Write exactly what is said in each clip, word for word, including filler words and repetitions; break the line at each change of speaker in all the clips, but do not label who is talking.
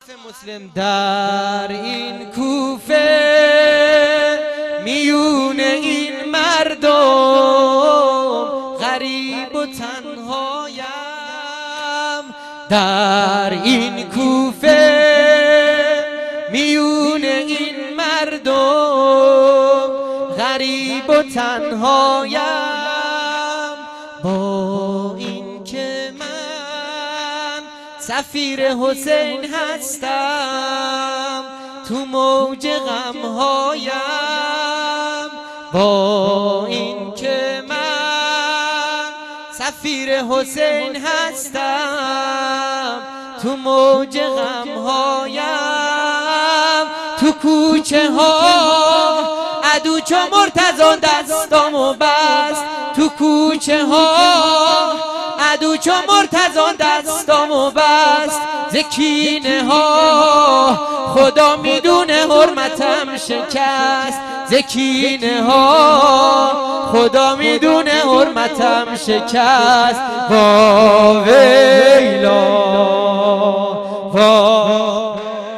مسلم در این کوفه میون این مردم غریب و تنهایم. در این کوفه میون این مردم غریب و تنهایم. با این که من سفیر حسین هستم تو موج غمهایم. با این که من سفیر حسین هستم تو موج غمهایم. تو کوچه ها عدو چو مرتضی دستامو بست. تو کوچه ها عدو چو مرتضی دستامو بست. زکینه ها خدا میدونه حرمتم شکست. زکینه ها خدا میدونه حرمتم شکست. وا ویلا وا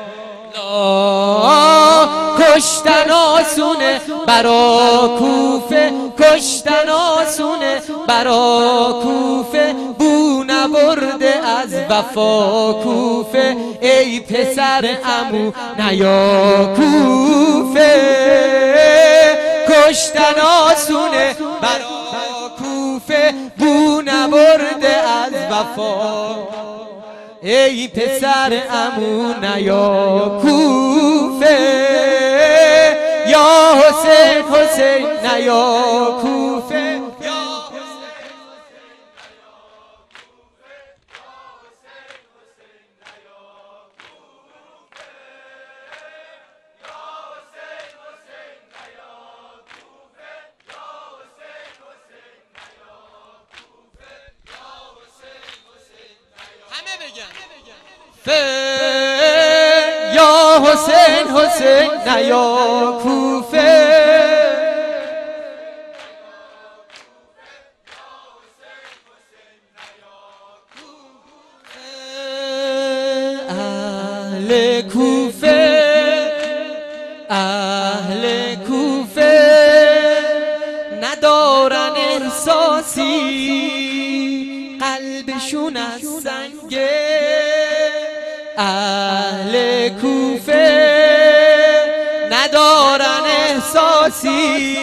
کشتن آسونه برا کوفه، کشتن آسونه برا کوفه. بو نبرده از وفا کوفه، ای پسر عمو نیا کوفه. کشتن آسونه برا کوفه، بو نبرده از وفا. ای پسر عمو نیا کوفه. یا حسین حسین نیا کوفه. یا حسین حسین نیا کوفه. اهل کوفه اهل کوفه ندارن احساسی، قلبشون از سنگه. اهل کوفه ندارن احساسی،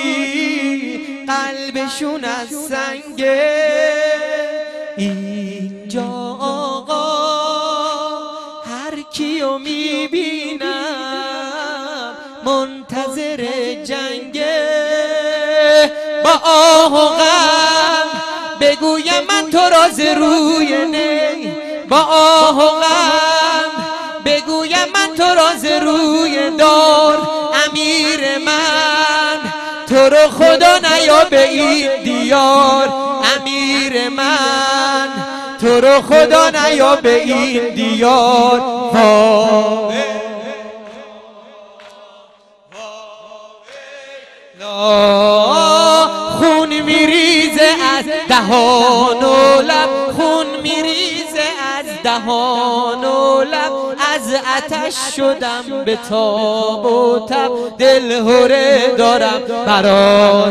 قلبشون از سنگه. اینجا آقا هر کیو میبینم منتظر جنگه. با آه و غم بگویم من تو راز روی نی. با آه و غم بگویم من تو راز روی دار. امیر من تو رو خدا نیا به این دیار. امیر من تو رو خدا نیا به این دیار. خون میریزه از دهان و لب، خون میریزه از دهان و لب. از آتش شدم به تاب و تب، دل هره دارم برا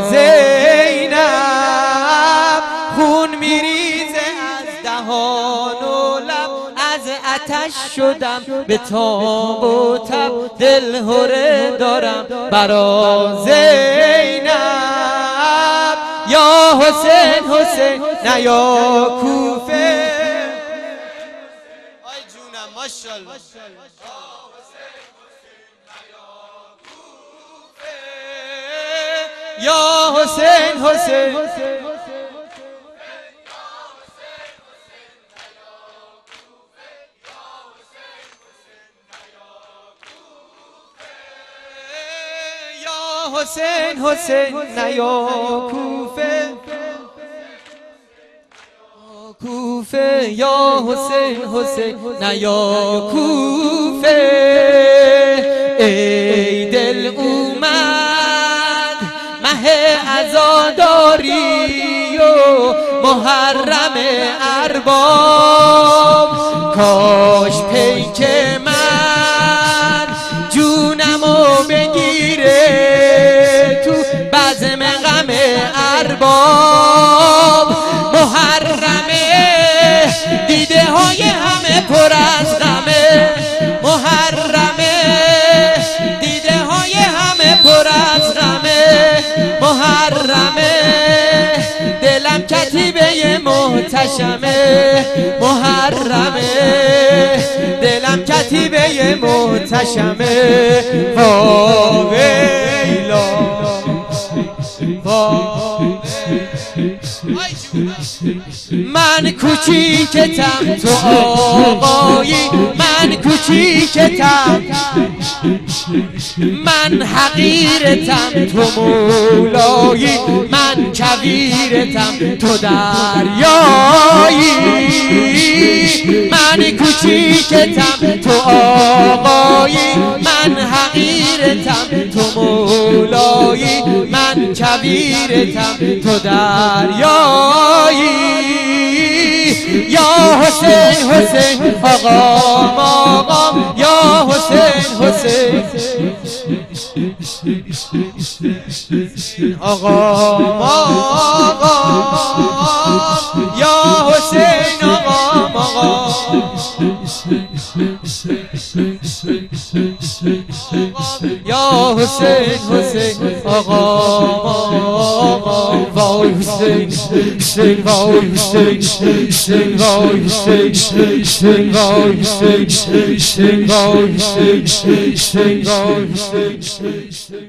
زینب. خون میریزه از دهان و لب، از آتش شدم به تاب و تب. دل هره دارم برا زینب. یا حسین حسین نیا کوفه. آی جونم ماشاءالله. یا حسین حسین حسین حسین نیا کوفه. کوفه یا حسین حسین نیا کوفه. ای دل اومد مه عزاداری و محرم ارباب. کاش پیک من باب محرمه، دیده های همه پر از غمه، محرمه دیده های همه پر از غمه، محرمه دلم کتیبه محتشمه، محرمه دلم کتیبه محتشمه. واویلا من کوچیکتم تو آقایی، من کوچیکتم، من حقیرتم تو مولایی، من کویرتم تو دریایی، من کوچیکتم تو آقایی، من حقیرتم تو مولایی، من کویرتم تو دریایی. یا حسین حسین آقام آقام، یا حسین حسین آقام آقام، یا حسین آقام آقام، یا حسین حسین آقام آقام. وای حسین حسین، وای حسین حسین، وای حسین حسین، وای حسین حسین، وای حسین حسین، وای حسین.